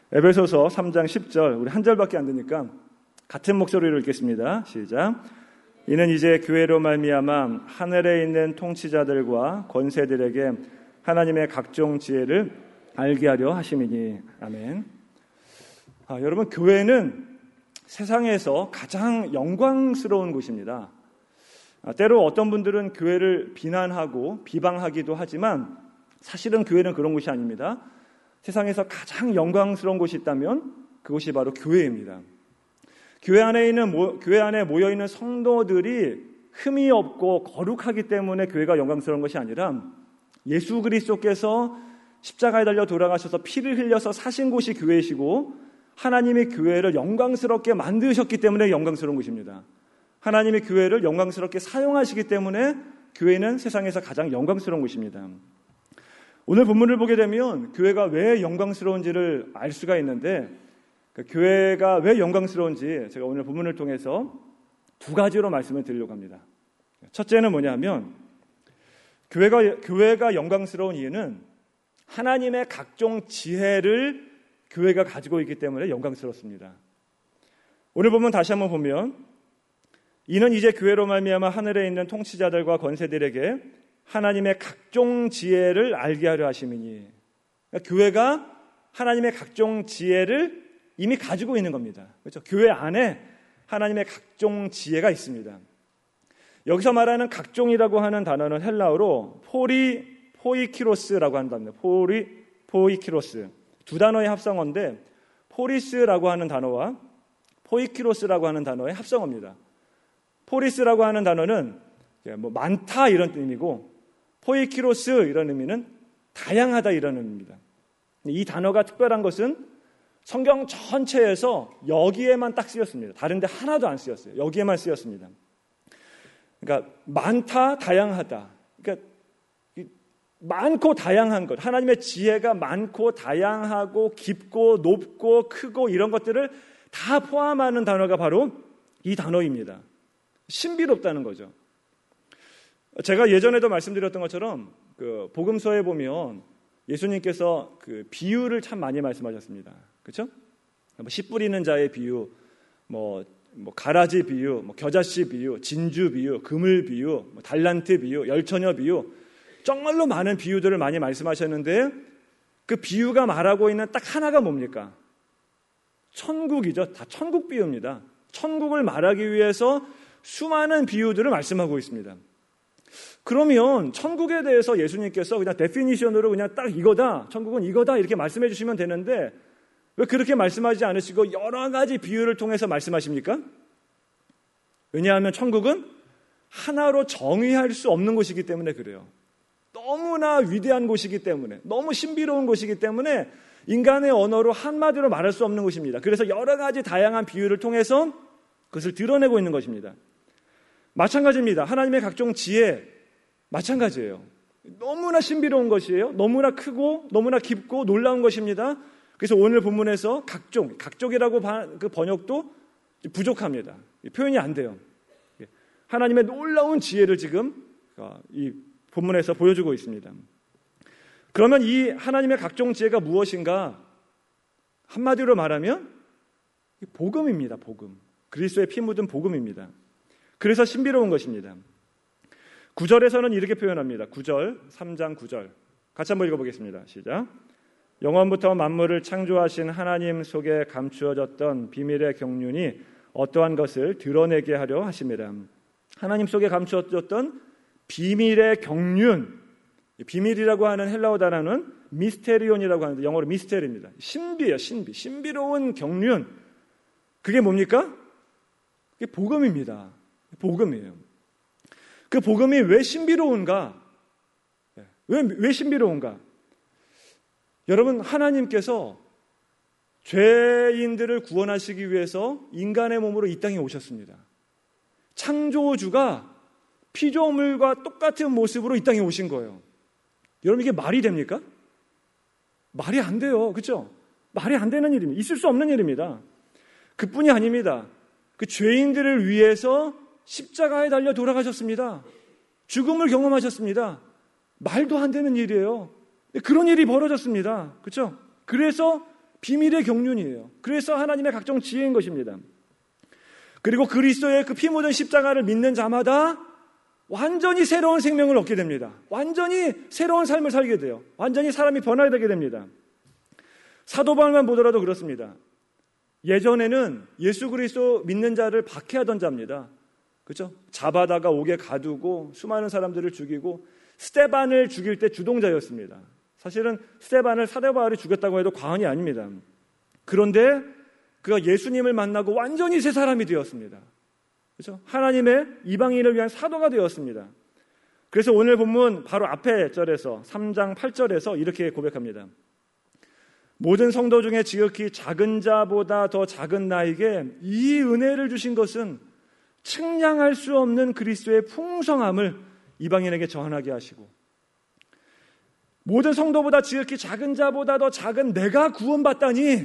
에베소서 3장 10절, 우리 한 절밖에 안 되니까 같은 목소리로 읽겠습니다. 시작. 이는 이제 교회로 말미암아 하늘에 있는 통치자들과 권세들에게 하나님의 각종 지혜를 알게 하려 하심이니. 아멘. 여러분, 교회는 세상에서 가장 영광스러운 곳입니다. 때로 어떤 분들은 교회를 비난하고 비방하기도 하지만 사실은 교회는 그런 곳이 아닙니다. 세상에서 가장 영광스러운 곳이 있다면 그곳이 바로 교회입니다. 교회 안에 모여 있는 성도들이 흠이 없고 거룩하기 때문에 교회가 영광스러운 것이 아니라 예수 그리스도께서 십자가에 달려 돌아가셔서 피를 흘려서 사신 곳이 교회이시고 하나님이 교회를 영광스럽게 만드셨기 때문에 영광스러운 곳입니다. 하나님이 교회를 영광스럽게 사용하시기 때문에 교회는 세상에서 가장 영광스러운 곳입니다. 오늘 본문을 보게 되면 교회가 왜 영광스러운지를 알 수가 있는데, 교회가 왜 영광스러운지 제가 오늘 본문을 통해서 두 가지로 말씀을 드리려고 합니다. 첫째는 뭐냐면, 교회가 영광스러운 이유는 하나님의 각종 지혜를 교회가 가지고 있기 때문에 영광스럽습니다. 오늘 본문 다시 한번 보면, 이는 이제 교회로 말미암아 하늘에 있는 통치자들과 권세들에게 하나님의 각종 지혜를 알게 하려 하심이니. 그러니까 교회가 하나님의 각종 지혜를 이미 가지고 있는 겁니다. 그렇죠? 교회 안에 하나님의 각종 지혜가 있습니다. 여기서 말하는 각종이라고 하는 단어는 헬라어로 포이키로스라고 하는 단어입니다. 포이키로스. 두 단어의 합성어인데 포리스라고 하는 단어와 포이키로스라고 하는 단어의 합성어입니다. 포리스라고 하는 단어는 많다 이런 의미고 포이키로스 이런 의미는 다양하다 이런 의미입니다. 이 단어가 특별한 것은 성경 전체에서 여기에만 딱 쓰였습니다. 다른 데 하나도 안 쓰였어요. 여기에만 쓰였습니다. 그러니까 많다, 다양하다. 그러니까 많고 다양한 것, 하나님의 지혜가 많고 다양하고 깊고 높고 크고 이런 것들을 다 포함하는 단어가 바로 이 단어입니다. 신비롭다는 거죠. 제가 예전에도 말씀드렸던 것처럼 그 복음서에 보면 예수님께서 그 비유를 참 많이 말씀하셨습니다. 그렇죠? 씨 뿌리는 자의 비유, 가라지 비유, 겨자씨 비유, 진주 비유, 그물 비유, 달란트 비유, 열처녀 비유, 정말로 많은 비유들을 많이 말씀하셨는데 그 비유가 말하고 있는 딱 하나가 뭡니까? 천국이죠. 다 천국 비유입니다. 천국을 말하기 위해서 수많은 비유들을 말씀하고 있습니다. 그러면 천국에 대해서 예수님께서 그냥 데피니션으로 그냥 딱 이거다, 천국은 이거다 이렇게 말씀해 주시면 되는데 왜 그렇게 말씀하지 않으시고 여러 가지 비유를 통해서 말씀하십니까? 왜냐하면 천국은 하나로 정의할 수 없는 곳이기 때문에 그래요. 너무나 위대한 곳이기 때문에, 너무 신비로운 곳이기 때문에 인간의 언어로 한마디로 말할 수 없는 곳입니다. 그래서 여러 가지 다양한 비유를 통해서 그것을 드러내고 있는 것입니다. 마찬가지입니다. 하나님의 각종 지혜 마찬가지예요. 너무나 신비로운 것이에요. 너무나 크고 너무나 깊고 놀라운 것입니다. 그래서 오늘 본문에서 각종이라고 그 번역도 부족합니다. 표현이 안 돼요. 하나님의 놀라운 지혜를 지금 이 본문에서 보여주고 있습니다. 그러면 이 하나님의 각종 지혜가 무엇인가? 한마디로 말하면 복음입니다. 복음. 그리스도의 피 묻은 복음입니다. 그래서 신비로운 것입니다. 9절에서는 이렇게 표현합니다. 9절, 3장 9절. 같이 한번 읽어보겠습니다. 시작. 영원부터 만물을 창조하신 하나님 속에 감추어졌던 비밀의 경륜이 어떠한 것을 드러내게 하려 하심이라. 하나님 속에 감추어졌던 비밀의 경륜. 비밀이라고 하는 헬라어 단어는 미스테리온이라고 하는데 영어로 미스테리입니다. 신비예요. 신비로운 경륜. 그게 뭡니까? 그게 복음입니다. 복음이에요. 그 복음이 왜 신비로운가? 왜 신비로운가? 여러분, 하나님께서 죄인들을 구원하시기 위해서 인간의 몸으로 이 땅에 오셨습니다. 창조주가 피조물과 똑같은 모습으로 이 땅에 오신 거예요. 여러분, 이게 말이 됩니까? 말이 안 돼요. 그렇죠? 말이 안 되는 일입니다. 있을 수 없는 일입니다. 그뿐이 아닙니다. 그 죄인들을 위해서 십자가에 달려 돌아가셨습니다. 죽음을 경험하셨습니다. 말도 안 되는 일이에요. 그런 일이 벌어졌습니다. 그렇죠? 그래서 비밀의 경륜이에요. 그래서 하나님의 각종 지혜인 것입니다. 그리고 그리스도의 그 피 묻은 십자가를 믿는 자마다 완전히 새로운 생명을 얻게 됩니다. 완전히 새로운 삶을 살게 돼요. 완전히 사람이 변화되게 됩니다. 사도 바울만 보더라도 그렇습니다. 예전에는 예수 그리스도 믿는 자를 박해하던 자입니다. 그렇죠? 잡아다가 옥에 가두고 수많은 사람들을 죽이고 스데반을 죽일 때 주동자였습니다. 사실은 스데반을 사도 바울이 죽였다고 해도 과언이 아닙니다. 그런데 그가 예수님을 만나고 완전히 새 사람이 되었습니다. 그렇죠? 하나님의 이방인을 위한 사도가 되었습니다. 그래서 오늘 본문 바로 앞에 절에서 3장 8절에서 이렇게 고백합니다. 모든 성도 중에 지극히 작은 자보다 더 작은 나에게 이 은혜를 주신 것은 측량할 수 없는 그리스도의 풍성함을 이방인에게 전하게 하시고, 모든 성도보다 지극히 작은 자보다 더 작은 내가 구원받다니,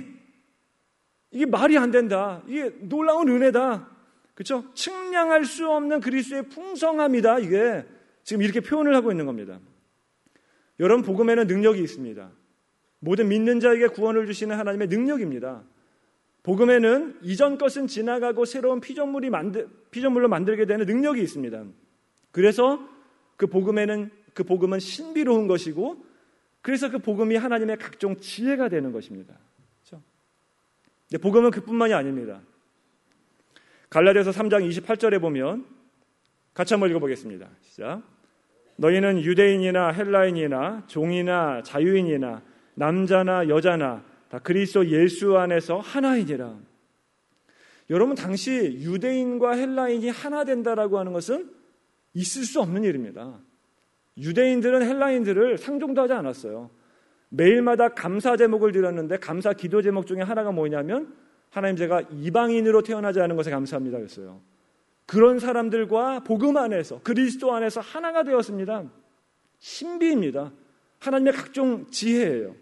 이게 말이 안 된다. 이게 놀라운 은혜다. 그렇죠? 측량할 수 없는 그리스도의 풍성함이다. 이게 지금 이렇게 표현을 하고 있는 겁니다. 여러분, 복음에는 능력이 있습니다. 모든 믿는 자에게 구원을 주시는 하나님의 능력입니다. 복음에는 이전 것은 지나가고 새로운 피조물로 만들게 되는 능력이 있습니다. 그래서 그 복음은 신비로운 것이고, 그래서 그 복음이 하나님의 각종 지혜가 되는 것입니다. 그렇죠? 근데 복음은 그뿐만이 아닙니다. 갈라디아서 3장 28절에 보면 같이 한번 읽어보겠습니다. 시작. 너희는 유대인이나 헬라인이나 종이나 자유인이나 남자나 여자나 다 그리스도 예수 안에서 하나이니라. 여러분, 당시 유대인과 헬라인이 하나 된다라고 하는 것은 있을 수 없는 일입니다. 유대인들은 헬라인들을 상종도 하지 않았어요. 매일마다 감사 제목을 드렸는데 감사 기도 제목 중에 하나가 뭐냐면 하나님, 제가 이방인으로 태어나지 않은 것에 감사합니다 였어요. 그런 사람들과 복음 안에서, 그리스도 안에서 하나가 되었습니다. 신비입니다. 하나님의 각종 지혜예요.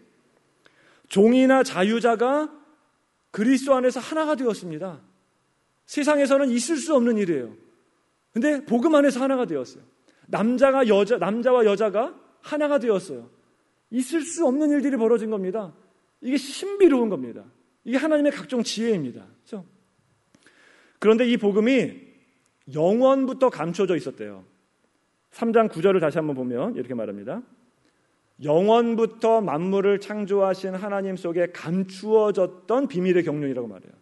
종이나 자유자가 그리스도 안에서 하나가 되었습니다. 세상에서는 있을 수 없는 일이에요. 근데 복음 안에서 하나가 되었어요. 남자와 여자가 하나가 되었어요. 있을 수 없는 일들이 벌어진 겁니다. 이게 신비로운 겁니다. 이게 하나님의 각종 지혜입니다. 그렇죠? 그런데 이 복음이 영원부터 감춰져 있었대요. 3장 9절을 다시 한번 보면 이렇게 말합니다. 영원부터 만물을 창조하신 하나님 속에 감추어졌던 비밀의 경륜이라고 말해요.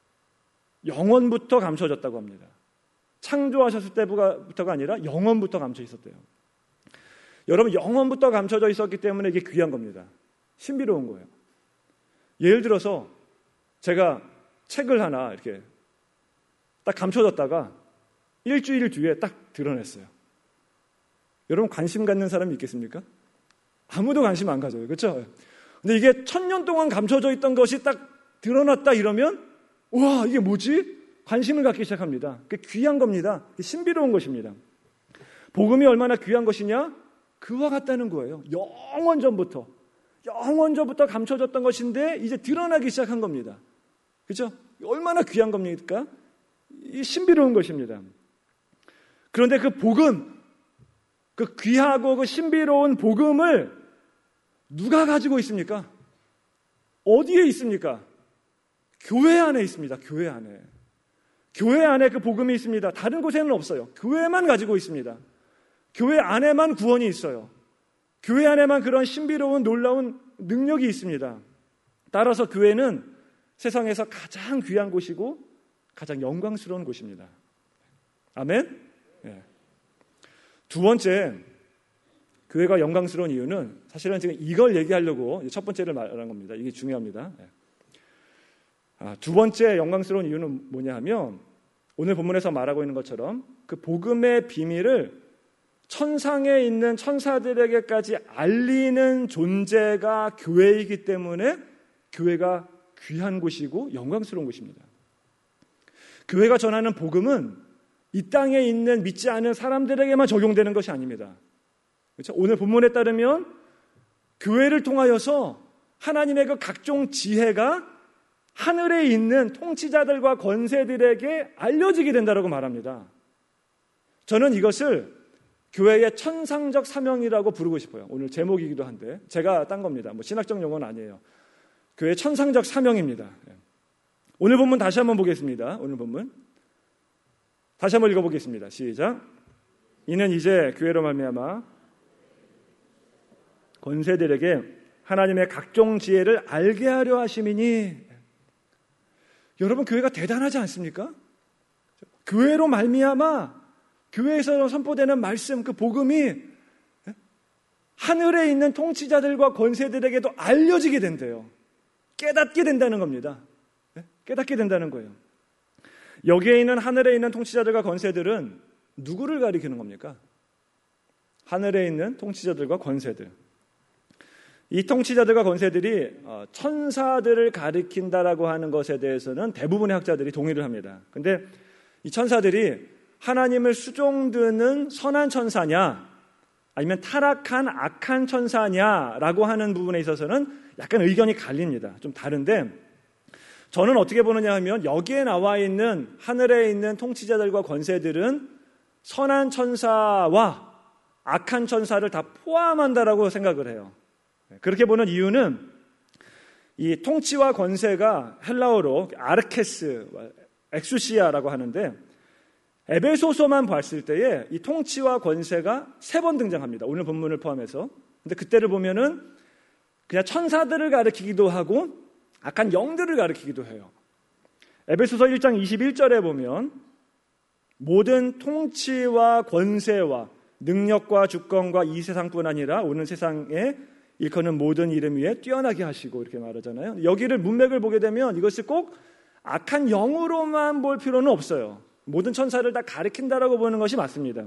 영원부터 감춰졌다고 합니다. 창조하셨을 때부터가 아니라 영원부터 감춰 있었대요. 여러분, 영원부터 감춰져 있었기 때문에 이게 귀한 겁니다. 신비로운 거예요. 예를 들어서 제가 책을 하나 이렇게 딱 감춰졌다가 일주일 뒤에 딱 드러냈어요. 여러분, 관심 갖는 사람이 있겠습니까? 아무도 관심 안 가져요. 그렇죠? 근데 이게 1000년 동안 감춰져 있던 것이 딱 드러났다 이러면, 와, 이게 뭐지? 관심을 갖기 시작합니다. 그게 귀한 겁니다. 그게 신비로운 것입니다. 복음이 얼마나 귀한 것이냐? 그와 같다는 거예요. 영원 전부터 감춰졌던 것인데 이제 드러나기 시작한 겁니다. 그렇죠? 얼마나 귀한 겁니까? 이 신비로운 것입니다. 그런데 그 복음, 그 귀하고 그 신비로운 복음을 누가 가지고 있습니까? 어디에 있습니까? 교회 안에 있습니다. 교회 안에. 교회 안에 그 복음이 있습니다. 다른 곳에는 없어요. 교회만 가지고 있습니다. 교회 안에만 구원이 있어요. 교회 안에만 그런 신비로운 놀라운 능력이 있습니다. 따라서 교회는 세상에서 가장 귀한 곳이고 가장 영광스러운 곳입니다. 아멘? 네. 두 번째, 교회가 영광스러운 이유는 사실은 지금 이걸 얘기하려고 첫 번째를 말한 겁니다. 이게 중요합니다. 두 번째 영광스러운 이유는 뭐냐 하면 오늘 본문에서 말하고 있는 것처럼 그 복음의 비밀을 천상에 있는 천사들에게까지 알리는 존재가 교회이기 때문에 교회가 귀한 곳이고 영광스러운 곳입니다. 교회가 전하는 복음은 이 땅에 있는 믿지 않은 사람들에게만 적용되는 것이 아닙니다. 그렇죠? 오늘 본문에 따르면 교회를 통하여서 하나님의 그 각종 지혜가 하늘에 있는 통치자들과 권세들에게 알려지게 된다고 말합니다. 저는 이것을 교회의 천상적 사명이라고 부르고 싶어요. 오늘 제목이기도 한데 제가 딴 겁니다. 뭐 신학적 용어는 아니에요. 교회의 천상적 사명입니다. 오늘 본문 다시 한번 보겠습니다. 오늘 본문 다시 한번 읽어보겠습니다. 시작. 이는 이제 교회로 말미암아 권세들에게 하나님의 각종 지혜를 알게 하려 하심이니. 여러분, 교회가 대단하지 않습니까? 교회로 말미암아 교회에서 선포되는 말씀, 그 복음이 하늘에 있는 통치자들과 권세들에게도 알려지게 된대요. 깨닫게 된다는 겁니다. 깨닫게 된다는 거예요. 여기에 있는 하늘에 있는 통치자들과 권세들은 누구를 가리키는 겁니까? 하늘에 있는 통치자들과 권세들. 이 통치자들과 권세들이 천사들을 가리킨다라고 하는 것에 대해서는 대부분의 학자들이 동의를 합니다. 그런데 이 천사들이 하나님을 수종드는 선한 천사냐 아니면 타락한 악한 천사냐라고 하는 부분에 있어서는 약간 의견이 갈립니다. 좀 다른데 저는 어떻게 보느냐 하면 여기에 나와 있는 하늘에 있는 통치자들과 권세들은 선한 천사와 악한 천사를 다 포함한다라고 생각을 해요. 그렇게 보는 이유는 이 통치와 권세가 헬라어로 아르케스, 엑수시아라고 하는데 에베소서만 봤을 때에 이 통치와 권세가 3번 등장합니다. 오늘 본문을 포함해서. 근데 그때를 보면은 그냥 천사들을 가리키기도 하고 악한 영들을 가리키기도 해요. 에베소서 1장 21절에 보면 모든 통치와 권세와 능력과 주권과 이 세상뿐 아니라 오는 세상에 일컫는 모든 이름 위에 뛰어나게 하시고 이렇게 말하잖아요. 여기를 문맥을 보게 되면 이것을 꼭 악한 영으로만 볼 필요는 없어요. 모든 천사를 다 가리킨다라고 보는 것이 맞습니다.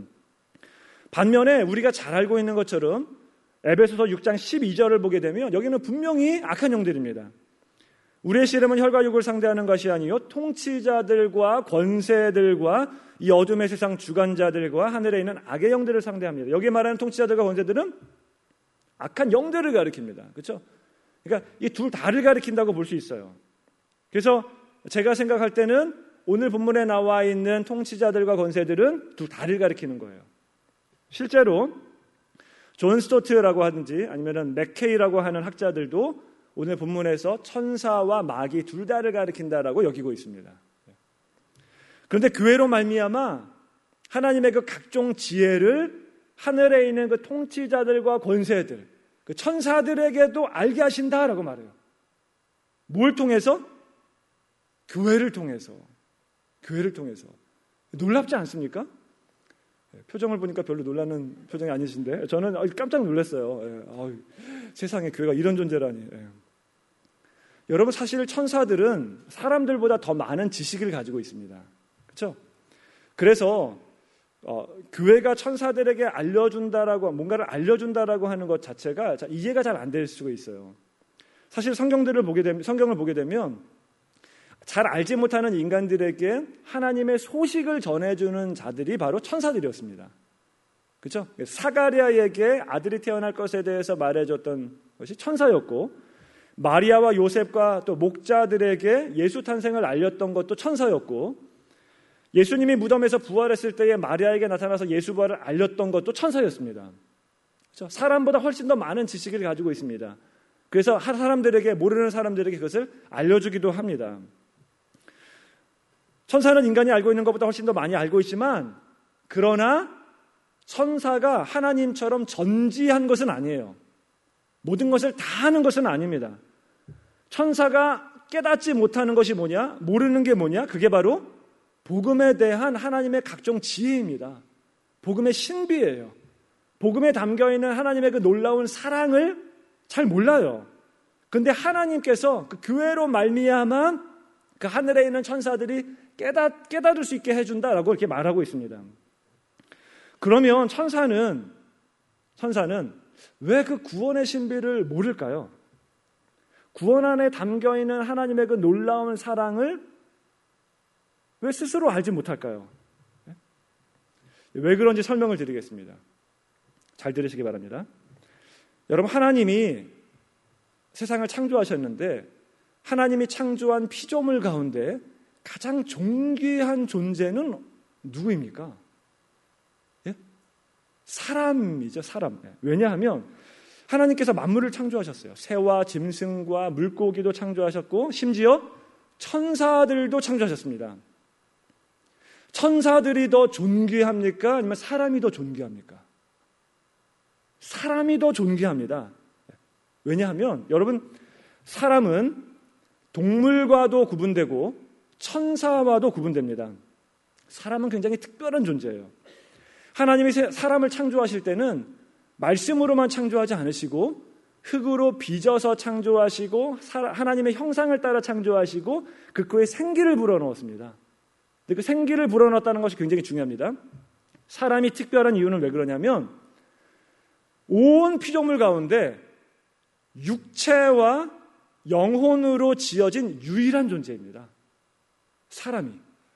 반면에 우리가 잘 알고 있는 것처럼 에베소서 6장 12절을 보게 되면 여기는 분명히 악한 영들입니다. 우리의 씨름은 혈과 육을 상대하는 것이 아니요 통치자들과 권세들과 이 어둠의 세상 주관자들과 하늘에 있는 악의 영들을 상대합니다. 여기에 말하는 통치자들과 권세들은 악한 영들을 가리킵니다. 그렇죠? 그러니까 이 둘 다를 가리킨다고 볼 수 있어요. 그래서 제가 생각할 때는 오늘 본문에 나와 있는 통치자들과 권세들은 둘 다를 가리키는 거예요. 실제로 존 스토트라고 하든지 아니면 맥케이라고 하는 학자들도 오늘 본문에서 천사와 마귀 둘 다를 가리킨다라고 여기고 있습니다. 그런데 교회로 말미암아 하나님의 그 각종 지혜를 하늘에 있는 그 통치자들과 권세들, 그 천사들에게도 알게 하신다라고 말해요. 뭘 통해서? 교회를 통해서. 교회를 통해서. 놀랍지 않습니까? 표정을 보니까 별로 놀라는 표정이 아니신데 저는 깜짝 놀랐어요. 세상에 교회가 이런 존재라니. 여러분, 사실 천사들은 사람들보다 더 많은 지식을 가지고 있습니다. 그렇죠? 그래서 교회가 천사들에게 알려준다라고 뭔가를 알려준다라고 하는 것 자체가 이해가 잘 안 될 수가 있어요. 사실 성경을 보게 되면 잘 알지 못하는 인간들에게 하나님의 소식을 전해주는 자들이 바로 천사들이었습니다. 그렇죠? 사가랴에게 아들이 태어날 것에 대해서 말해줬던 것이 천사였고, 마리아와 요셉과 또 목자들에게 예수 탄생을 알렸던 것도 천사였고, 예수님이 무덤에서 부활했을 때에 마리아에게 나타나서 예수 부활을 알렸던 것도 천사였습니다. 그렇죠? 사람보다 훨씬 더 많은 지식을 가지고 있습니다. 그래서 사람들에게, 모르는 사람들에게 그것을 알려주기도 합니다. 천사는 인간이 알고 있는 것보다 훨씬 더 많이 알고 있지만, 그러나 천사가 하나님처럼 전지한 것은 아니에요. 모든 것을 다 아는 것은 아닙니다. 천사가 깨닫지 못하는 것이 뭐냐? 모르는 게 뭐냐? 그게 바로 복음에 대한 하나님의 각종 지혜입니다. 복음의 신비예요. 복음에 담겨있는 하나님의 그 놀라운 사랑을 잘 몰라요. 그런데 하나님께서 그 교회로 말미암아 그 하늘에 있는 천사들이 깨달을 수 있게 해준다라고 이렇게 말하고 있습니다. 그러면 천사는 왜 그 구원의 신비를 모를까요? 구원 안에 담겨있는 하나님의 그 놀라운 사랑을 왜 스스로 알지 못할까요? 왜 그런지 설명을 드리겠습니다. 잘 들으시기 바랍니다. 여러분, 하나님이 세상을 창조하셨는데 하나님이 창조한 피조물 가운데 가장 존귀한 존재는 누구입니까? 예? 사람이죠, 사람. 왜냐하면 하나님께서 만물을 창조하셨어요. 새와 짐승과 물고기도 창조하셨고 심지어 천사들도 창조하셨습니다. 천사들이 더 존귀합니까? 아니면 사람이 더 존귀합니까? 사람이 더 존귀합니다. 왜냐하면 여러분, 사람은 동물과도 구분되고 천사와도 구분됩니다. 사람은 굉장히 특별한 존재예요. 하나님이 사람을 창조하실 때는 말씀으로만 창조하지 않으시고 흙으로 빚어서 창조하시고 하나님의 형상을 따라 창조하시고 그 코에 생기를 불어넣었습니다. 근데 그 생기를 불어넣었다는 것이 굉장히 중요합니다. 사람이 특별한 이유는 왜 그러냐면 온 피조물 가운데 육체와 영혼으로 지어진 유일한 존재입니다. 사람이.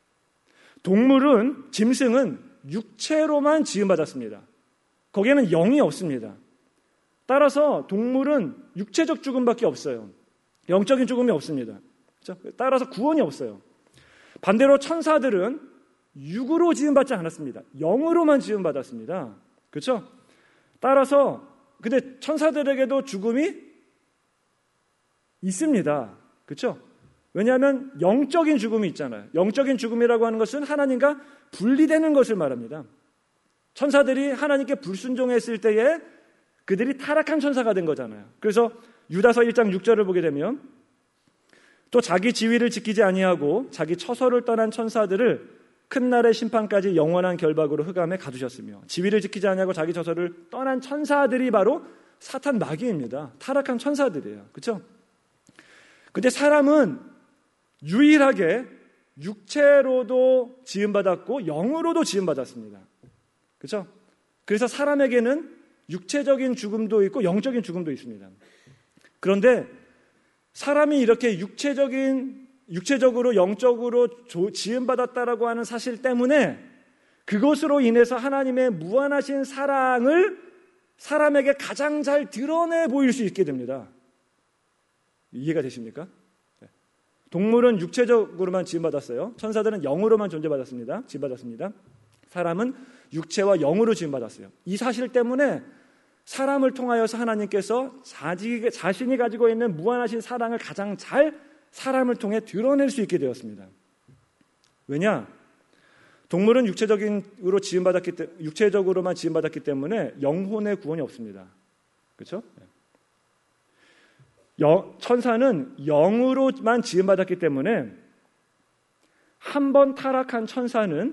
동물은, 짐승은 육체로만 지음받았습니다. 거기에는 영이 없습니다. 따라서 동물은 육체적 죽음밖에 없어요. 영적인 죽음이 없습니다. 따라서 구원이 없어요. 반대로 천사들은 육으로 지음받지 않았습니다. 영으로만 지음받았습니다. 그렇죠? 따라서 근데 천사들에게도 죽음이 있습니다. 그렇죠? 왜냐하면 영적인 죽음이 있잖아요. 영적인 죽음이라고 하는 것은 하나님과 분리되는 것을 말합니다. 천사들이 하나님께 불순종했을 때에 그들이 타락한 천사가 된 거잖아요. 그래서 유다서 1장 6절을 보게 되면 또 자기 지위를 지키지 아니하고 자기 처소를 떠난 천사들을 큰 날의 심판까지 영원한 결박으로 흑암에 가두셨으며, 지위를 지키지 아니하고 자기 처소를 떠난 천사들이 바로 사탄 마귀입니다. 타락한 천사들이에요. 그렇죠? 근데 사람은 유일하게 육체로도 지음받았고 영으로도 지음받았습니다. 그렇죠? 그래서 사람에게는 육체적인 죽음도 있고 영적인 죽음도 있습니다. 그런데 사람이 이렇게 육체적으로 영적으로 지음받았다라고 하는 사실 때문에 그것으로 인해서 하나님의 무한하신 사랑을 사람에게 가장 잘 드러내 보일 수 있게 됩니다. 이해가 되십니까? 동물은 육체적으로만 지음받았어요. 천사들은 영으로만 지음받았습니다. 사람은 육체와 영으로 지음받았어요. 이 사실 때문에 사람을 통하여서 하나님께서 자신이 가지고 있는 무한하신 사랑을 가장 잘 사람을 통해 드러낼 수 있게 되었습니다. 왜냐? 동물은 육체적으로만 지음받았기 때문에 영혼의 구원이 없습니다. 그렇죠? 천사는 영으로만 지음받았기 때문에 한 번 타락한 천사는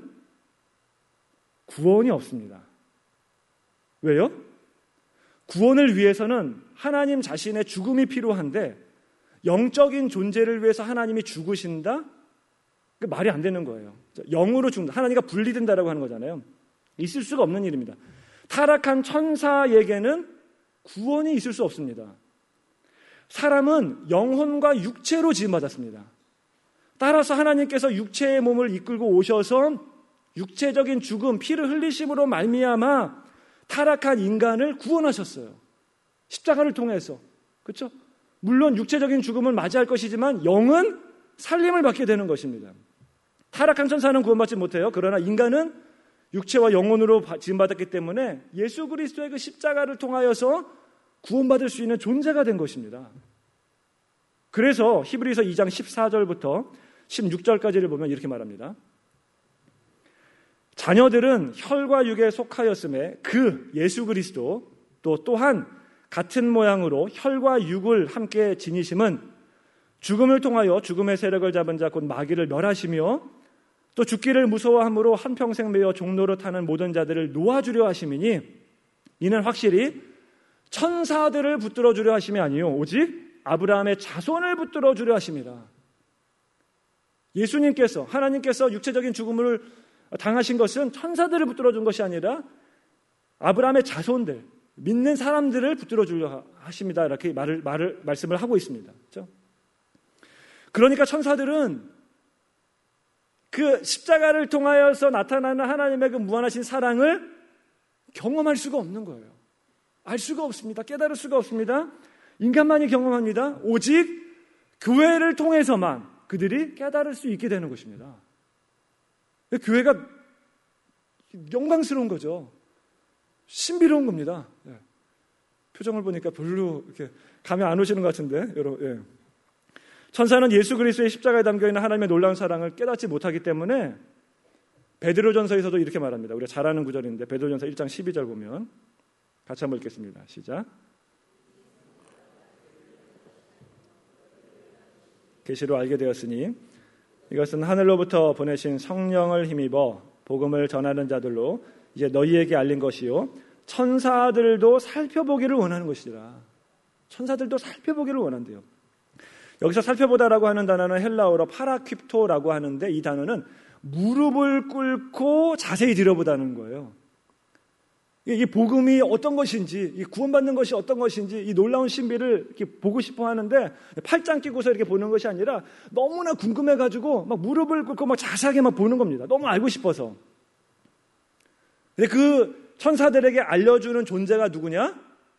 구원이 없습니다. 왜요? 구원을 위해서는 하나님 자신의 죽음이 필요한데 영적인 존재를 위해서 하나님이 죽으신다? 그 말이 안 되는 거예요. 영으로 죽는다. 하나님과 분리된다라고 하는 거잖아요. 있을 수가 없는 일입니다. 타락한 천사에게는 구원이 있을 수 없습니다. 사람은 영혼과 육체로 지음받았습니다. 따라서 하나님께서 육체의 몸을 이끌고 오셔서 육체적인 죽음, 피를 흘리심으로 말미암아 타락한 인간을 구원하셨어요. 십자가를 통해서. 그렇죠? 물론 육체적인 죽음을 맞이할 것이지만 영은 살림을 받게 되는 것입니다. 타락한 천사는 구원받지 못해요. 그러나 인간은 육체와 영혼으로 지음받았기 때문에 예수 그리스도의 그 십자가를 통하여서 구원받을 수 있는 존재가 된 것입니다. 그래서 히브리서 2장 14절부터 16절까지를 보면 이렇게 말합니다. 자녀들은 혈과 육에 속하였음에 그 예수 그리스도 또한 같은 모양으로 혈과 육을 함께 지니심은 죽음을 통하여 죽음의 세력을 잡은 자 곧 마귀를 멸하시며 또 죽기를 무서워함으로 한평생 매여 종로로 타는 모든 자들을 놓아주려 하심이니 이는 확실히 천사들을 붙들어 주려 하심이 아니요 오직 아브라함의 자손을 붙들어 주려 하심이라. 예수님께서, 하나님께서 육체적인 죽음을 당하신 것은 천사들을 붙들어 준 것이 아니라 아브라함의 자손들, 믿는 사람들을 붙들어 주려 하십니다. 이렇게 말씀을 하고 있습니다. 그렇죠? 그러니까 천사들은 그 십자가를 통하여서 나타나는 하나님의 그 무한하신 사랑을 경험할 수가 없는 거예요. 알 수가 없습니다. 깨달을 수가 없습니다. 인간만이 경험합니다. 오직 교회를 통해서만 그들이 깨달을 수 있게 되는 것입니다. 교회가 영광스러운 거죠. 신비로운 겁니다. 표정을 보니까 별로 이렇게 감이 안 오시는 것 같은데, 여러분. 예. 천사는 예수 그리스도의 십자가에 담겨있는 하나님의 놀라운 사랑을 깨닫지 못하기 때문에 베드로전서에서도 이렇게 말합니다. 우리가 잘 아는 구절인데 베드로전서 1장 12절 보면 같이 한번 읽겠습니다. 시작. 계시로 알게 되었으니 이것은 하늘로부터 보내신 성령을 힘입어 복음을 전하는 자들로 이제 너희에게 알린 것이요 천사들도 살펴보기를 원하는 것이라. 천사들도 살펴보기를 원한대요. 여기서 살펴보다라고 하는 단어는 헬라어로 파라퀴토라고 하는데 이 단어는 무릎을 꿇고 자세히 들여보다는 거예요. 이 복음이 어떤 것인지, 이 구원받는 것이 어떤 것인지, 이 놀라운 신비를 이렇게 보고 싶어 하는데 팔짱 끼고서 이렇게 보는 것이 아니라 너무나 궁금해가지고 막 무릎을 꿇고 막 자세하게 막 보는 겁니다. 너무 알고 싶어서. 근데 그 천사들에게 알려주는 존재가 누구냐?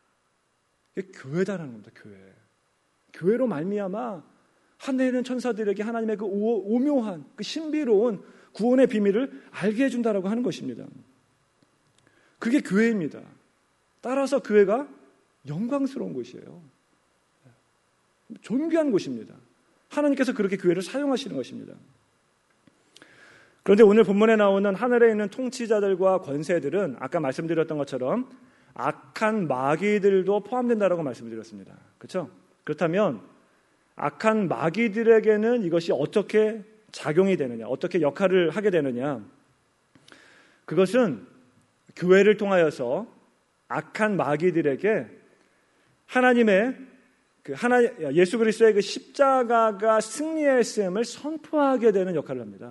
교회다라는 겁니다. 교회로 말미암아 하늘에 있는 천사들에게 하나님의 그 오묘한, 그 신비로운 구원의 비밀을 알게 해준다라고 하는 것입니다. 그게 교회입니다. 따라서 교회가 영광스러운 곳이에요. 존귀한 곳입니다. 하나님께서 그렇게 교회를 사용하시는 것입니다. 그런데 오늘 본문에 나오는 하늘에 있는 통치자들과 권세들은 아까 말씀드렸던 것처럼 악한 마귀들도 포함된다라고 말씀드렸습니다. 그렇죠? 그렇다면 악한 마귀들에게는 이것이 어떻게 작용이 되느냐, 어떻게 역할을 하게 되느냐? 그것은 교회를 통하여서 악한 마귀들에게 하나님의 예수 그리스도의 그 십자가가 승리했음을 선포하게 되는 역할을 합니다.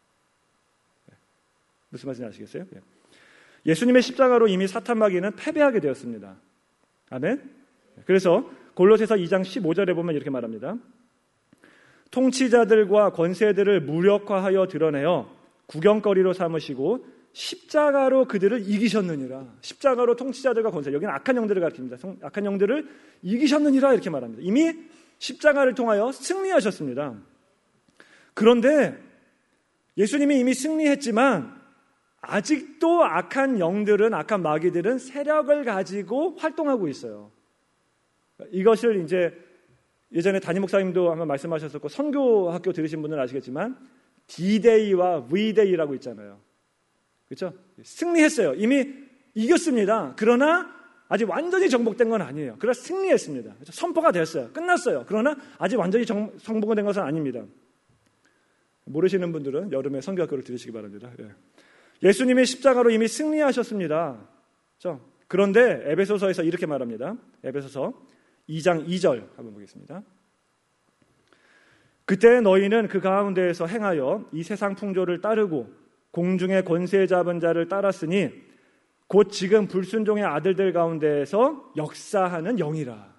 무슨 말인지 아시겠어요? 예수님의 십자가로 이미 사탄 마귀는 패배하게 되었습니다. 아멘. 그래서 골로새서 2장 15절에 보면 이렇게 말합니다. 통치자들과 권세들을 무력화하여 드러내어 구경거리로 삼으시고 십자가로 그들을 이기셨느니라. 십자가로 통치자들과 권세, 여기는 악한 영들을 가리킵니다. 악한 영들을 이기셨느니라 이렇게 말합니다. 이미 십자가를 통하여 승리하셨습니다. 그런데 예수님이 이미 승리했지만 아직도 악한 영들은, 악한 마귀들은 세력을 가지고 활동하고 있어요. 이것을 이제 예전에 담임 목사님도 한번 말씀하셨었고 선교학교 들으신 분들은 아시겠지만 D-Day와 V-Day라고 있잖아요. 그렇죠? 승리했어요. 이미 이겼습니다. 그러나 아직 완전히 정복된 건 아니에요. 그러나 승리했습니다. 그렇죠? 선포가 됐어요. 끝났어요. 그러나 아직 완전히 정복은 된 것은 아닙니다. 모르시는 분들은 여름에 선교학교를 들으시기 바랍니다. 예. 예수님이 십자가로 이미 승리하셨습니다. 그렇죠? 그런데 에베소서에서 이렇게 말합니다. 에베소서 2장 2절 한번 보겠습니다. 그때 너희는 그 가운데에서 행하여 이 세상 풍조를 따르고 공중의 권세 잡은 자를 따랐으니 곧 지금 불순종의 아들들 가운데에서 역사하는 영이라.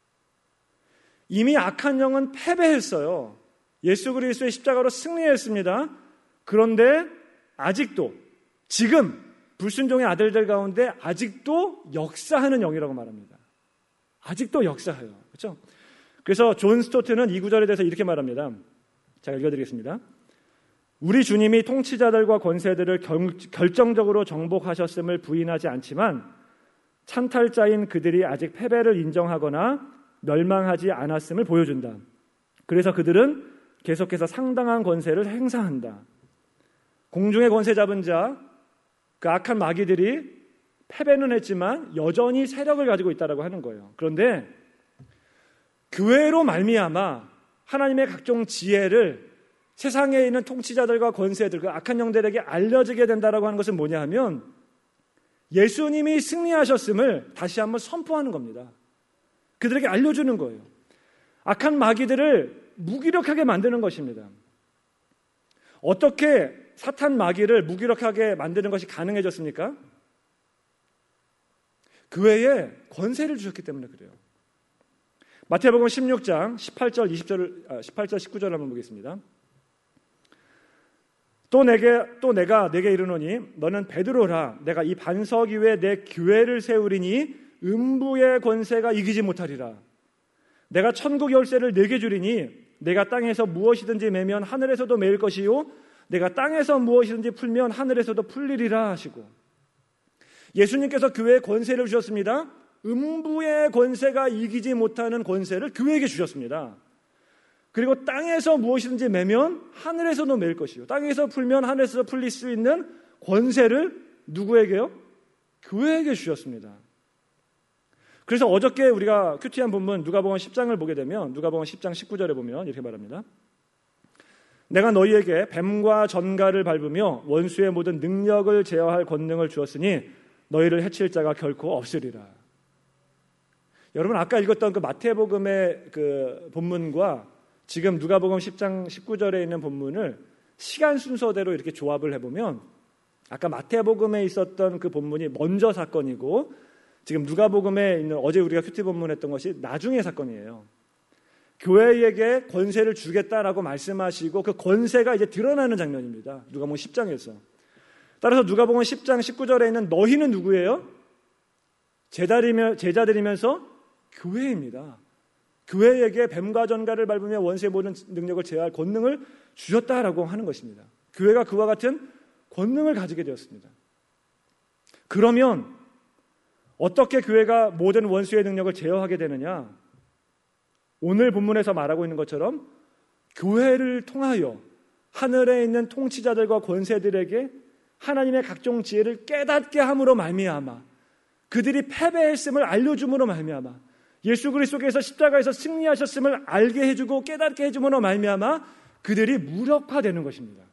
이미 악한 영은 패배했어요. 예수 그리스도의 십자가로 승리했습니다. 그런데 아직도 지금 불순종의 아들들 가운데 아직도 역사하는 영이라고 말합니다. 아직도 역사해요. 그렇죠? 그래서 존 스토트는 이 구절에 대해서 이렇게 말합니다. 제가 읽어드리겠습니다. 우리 주님이 통치자들과 권세들을 결정적으로 정복하셨음을 부인하지 않지만 찬탈자인 그들이 아직 패배를 인정하거나 멸망하지 않았음을 보여준다. 그래서 그들은 계속해서 상당한 권세를 행사한다. 공중의 권세 잡은 자, 그 악한 마귀들이 패배는 했지만 여전히 세력을 가지고 있다고 하는 거예요. 그런데 교회로 말미암아 하나님의 각종 지혜를 세상에 있는 통치자들과 권세들, 그 악한 영들에게 알려지게 된다라고 하는 것은 뭐냐 하면 예수님이 승리하셨음을 다시 한번 선포하는 겁니다. 그들에게 알려주는 거예요. 악한 마귀들을 무기력하게 만드는 것입니다. 어떻게 사탄 마귀를 무기력하게 만드는 것이 가능해졌습니까? 교회에 권세를 주셨기 때문에 그래요. 마태복음 16장 18절 19절 한번 보겠습니다. 또 내가 내게 이르노니 너는 베드로라. 내가 이 반석 위에 내 교회를 세우리니 음부의 권세가 이기지 못하리라. 내가 천국 열쇠를 네게 주리니 내가 땅에서 무엇이든지 매면 하늘에서도 매일 것이요 내가 땅에서 무엇이든지 풀면 하늘에서도 풀리리라 하시고, 예수님께서 교회에 권세를 주셨습니다. 음부의 권세가 이기지 못하는 권세를 교회에게 주셨습니다. 그리고 땅에서 무엇이든지 매면 하늘에서도 매일 것이요, 땅에서 풀면 하늘에서 풀릴 수 있는 권세를 누구에게요? 교회에게 주셨습니다. 그래서 어저께 우리가 큐티한 본문 누가복음 10장을 보게 되면 누가복음 10장 19절에 보면 이렇게 말합니다. 내가 너희에게 뱀과 전갈을 밟으며 원수의 모든 능력을 제어할 권능을 주었으니 너희를 해칠 자가 결코 없으리라. 여러분, 아까 읽었던 그 마태복음의 그 본문과 지금 누가복음 10장 19절에 있는 본문을 시간 순서대로 이렇게 조합을 해보면 아까 마태복음에 있었던 그 본문이 먼저 사건이고 지금 누가복음에 있는 어제 우리가 큐티 본문했던 것이 나중의 사건이에요. 교회에게 권세를 주겠다라고 말씀하시고 그 권세가 이제 드러나는 장면입니다. 누가복음 10장에서. 따라서 누가복음 10장 19절에 있는 너희는 누구예요? 제자들이면서 교회입니다. 교회에게 뱀과 전갈을 밟으며 원수의 모든 능력을 제어할 권능을 주셨다라고 하는 것입니다. 교회가 그와 같은 권능을 가지게 되었습니다. 그러면 어떻게 교회가 모든 원수의 능력을 제어하게 되느냐? 오늘 본문에서 말하고 있는 것처럼 교회를 통하여 하늘에 있는 통치자들과 권세들에게 하나님의 각종 지혜를 깨닫게 함으로 말미암아 그들이 패배했음을 알려줌으로 말미암아 예수 그리스도께서 십자가에서 승리하셨음을 알게 해주고 깨닫게 해줌으로 말미암아 그들이 무력화되는 것입니다.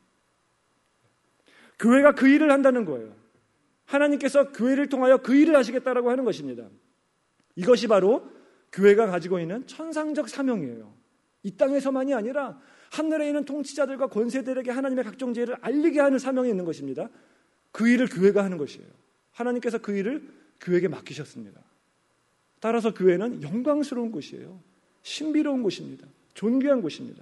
교회가 그 일을 한다는 거예요. 하나님께서 교회를 통하여 그 일을 하시겠다라고 하는 것입니다. 이것이 바로 교회가 가지고 있는 천상적 사명이에요. 이 땅에서만이 아니라 하늘에 있는 통치자들과 권세들에게 하나님의 각종 지혜를 알리게 하는 사명이 있는 것입니다. 그 일을 교회가 하는 것이에요. 하나님께서 그 일을 교회에게 맡기셨습니다. 따라서 교회는 영광스러운 곳이에요. 신비로운 곳입니다. 존귀한 곳입니다.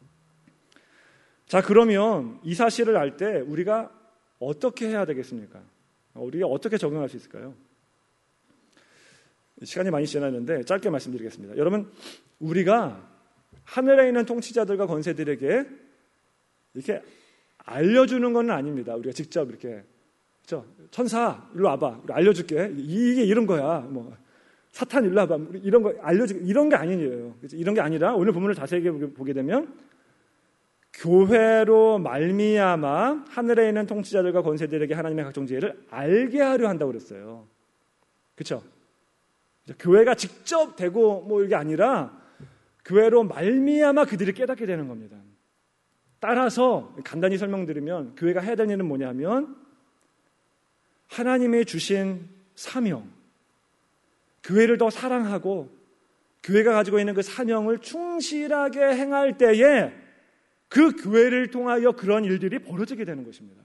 자, 그러면 이 사실을 알 때 우리가 어떻게 해야 되겠습니까? 우리가 어떻게 적용할 수 있을까요? 시간이 많이 지났는데 짧게 말씀드리겠습니다. 여러분, 우리가 하늘에 있는 통치자들과 권세들에게 이렇게 알려주는 건 아닙니다. 우리가 직접 이렇게 그렇죠? 천사 일로 와봐, 우리 알려줄게. 이게 이런 거야. 뭐 사탄 일로 와봐, 이런 거 알려줄게. 이런 게 아니에요. 이런 게 아니라 오늘 본문을 자세히 보게 되면 교회로 말미암아 하늘에 있는 통치자들과 권세들에게 하나님의 각종 지혜를 알게 하려 한다고 그랬어요. 그렇죠? 교회가 직접 되고 뭐 이게 아니라 교회로 말미암아 그들이 깨닫게 되는 겁니다. 따라서 간단히 설명드리면 교회가 해야 될 일은 뭐냐면 하나님이 주신 사명, 교회를 더 사랑하고 교회가 가지고 있는 그 사명을 충실하게 행할 때에 그 교회를 통하여 그런 일들이 벌어지게 되는 것입니다.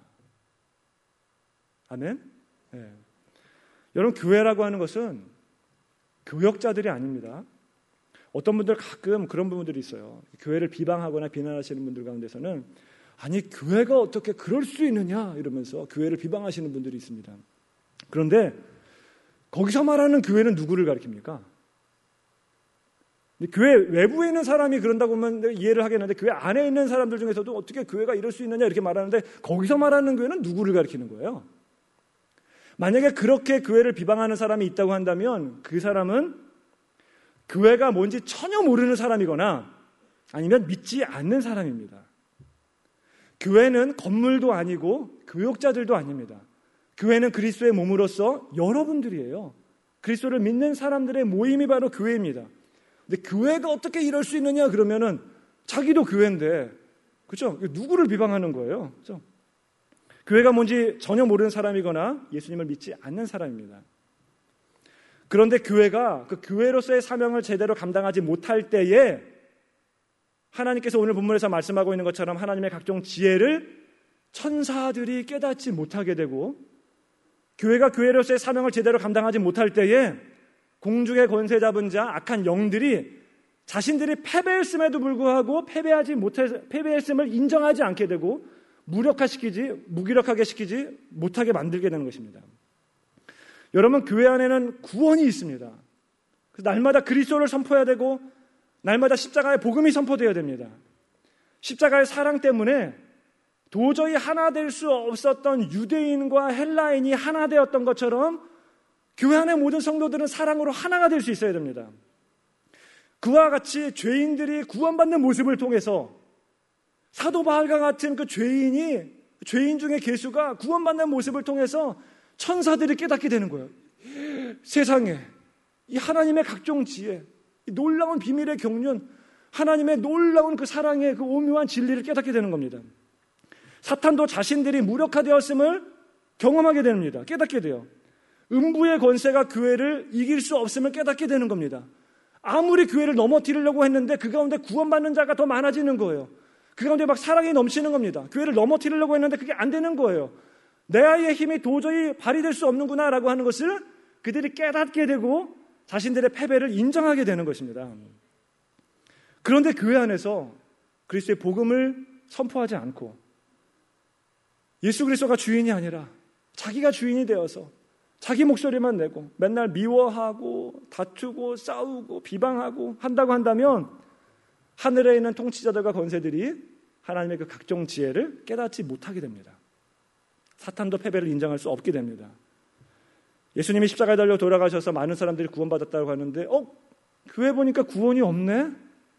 아멘? 네. 여러분, 교회라고 하는 것은 교역자들이 아닙니다. 어떤 분들 가끔 그런 부분들이 있어요. 교회를 비방하거나 비난하시는 분들 가운데서는 아니 교회가 어떻게 그럴 수 있느냐 이러면서 교회를 비방하시는 분들이 있습니다. 그런데 거기서 말하는 교회는 누구를 가리킵니까? 교회 외부에 있는 사람이 그런다고 하면 이해를 하겠는데 교회 안에 있는 사람들 중에서도 어떻게 교회가 이럴 수 있느냐 이렇게 말하는데 거기서 말하는 교회는 누구를 가리키는 거예요? 만약에 그렇게 교회를 비방하는 사람이 있다고 한다면 그 사람은 교회가 뭔지 전혀 모르는 사람이거나 아니면 믿지 않는 사람입니다. 교회는 건물도 아니고 교역자들도 아닙니다. 교회는 그리스도의 몸으로서 여러분들이에요. 그리스도를 믿는 사람들의 모임이 바로 교회입니다. 근데 교회가 어떻게 이럴 수 있느냐 그러면은 자기도 교회인데, 그렇죠? 누구를 비방하는 거예요? 그렇죠? 교회가 뭔지 전혀 모르는 사람이거나 예수님을 믿지 않는 사람입니다. 그런데 교회가 그 교회로서의 사명을 제대로 감당하지 못할 때에 하나님께서 오늘 본문에서 말씀하고 있는 것처럼 하나님의 각종 지혜를 천사들이 깨닫지 못하게 되고 교회가 교회로서의 사명을 제대로 감당하지 못할 때에 공중의 권세 잡은 자 악한 영들이 자신들이 패배했음에도 불구하고 패배했음을 인정하지 않게 되고 무기력하게 시키지 못하게 만들게 되는 것입니다. 여러분, 교회 안에는 구원이 있습니다. 그래서 날마다 그리스도를 선포해야 되고 날마다 십자가의 복음이 선포되어야 됩니다. 십자가의 사랑 때문에 도저히 하나 될 수 없었던 유대인과 헬라인이 하나 되었던 것처럼 교회 안의 모든 성도들은 사랑으로 하나가 될 수 있어야 됩니다. 그와 같이 죄인들이 구원받는 모습을 통해서 사도 바울과 같은 그 죄인 중의 괴수가 구원받는 모습을 통해서 천사들이 깨닫게 되는 거예요. 세상에 이 하나님의 각종 지혜, 이 놀라운 비밀의 경륜, 하나님의 놀라운 그 사랑의 그 오묘한 진리를 깨닫게 되는 겁니다. 사탄도 자신들이 무력화되었음을 경험하게 됩니다. 깨닫게 돼요. 음부의 권세가 교회를 이길 수 없음을 깨닫게 되는 겁니다. 아무리 교회를 넘어뜨리려고 했는데 그 가운데 구원받는 자가 더 많아지는 거예요. 그 가운데 막 사랑이 넘치는 겁니다. 교회를 넘어뜨리려고 했는데 그게 안 되는 거예요. 내 아이의 힘이 도저히 발휘될 수 없는구나라고 하는 것을 그들이 깨닫게 되고 자신들의 패배를 인정하게 되는 것입니다. 그런데 교회 안에서 그리스도의 복음을 선포하지 않고 예수 그리스도가 주인이 아니라 자기가 주인이 되어서 자기 목소리만 내고 맨날 미워하고 다투고 싸우고 비방하고 한다고 한다면 하늘에 있는 통치자들과 권세들이 하나님의 그 각종 지혜를 깨닫지 못하게 됩니다. 사탄도 패배를 인정할 수 없게 됩니다. 예수님이 십자가에 달려 돌아가셔서 많은 사람들이 구원받았다고 하는데 교회 보니까 구원이 없네?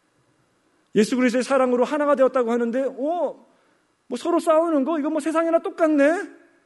예수 그리스도의 사랑으로 하나가 되었다고 하는데 뭐 서로 싸우는 거 이거 뭐 세상이나 똑같네?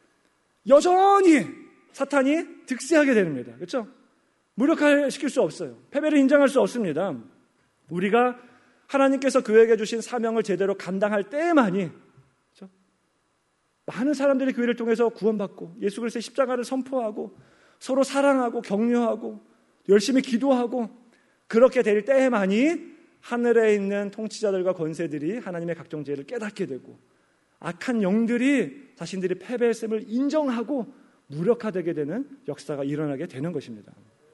여전히 사탄이 득세하게 됩니다. 그렇죠? 무력화시킬 수 없어요. 패배를 인정할 수 없습니다. 우리가 하나님께서 교회에게 주신 사명을 제대로 감당할 때만이 그렇죠? 많은 사람들이 교회를 통해서 구원받고 예수 그리스도의 십자가를 선포하고 서로 사랑하고 격려하고 열심히 기도하고 그렇게 될 때만이 하늘에 있는 통치자들과 권세들이 하나님의 각종 지혜를 깨닫게 되고 악한 영들이 자신들이 패배했음을 인정하고 무력화되게 되는 역사가 일어나게 되는 것입니다.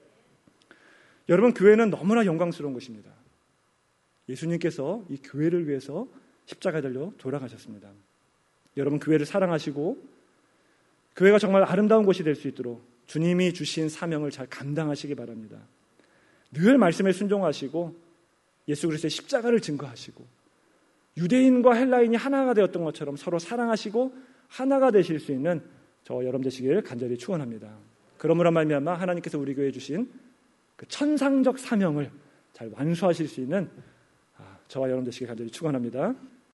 여러분, 교회는 너무나 영광스러운 것입니다. 예수님께서 이 교회를 위해서 십자가에 달려 돌아가셨습니다. 여러분, 교회를 사랑하시고 교회가 정말 아름다운 곳이 될 수 있도록 주님이 주신 사명을 잘 감당하시기 바랍니다. 늘 말씀에 순종하시고 예수 그리스도의 십자가를 증거하시고 유대인과 헬라인이 하나가 되었던 것처럼 서로 사랑하시고 하나가 되실 수 있는 저와 여러분 되시길 간절히 축원합니다. 그러므로 말미암아 하나님께서 우리 교회에 주신 그 천상적 사명을 잘 완수하실 수 있는 저와 여러분 되시길 간절히 축원합니다.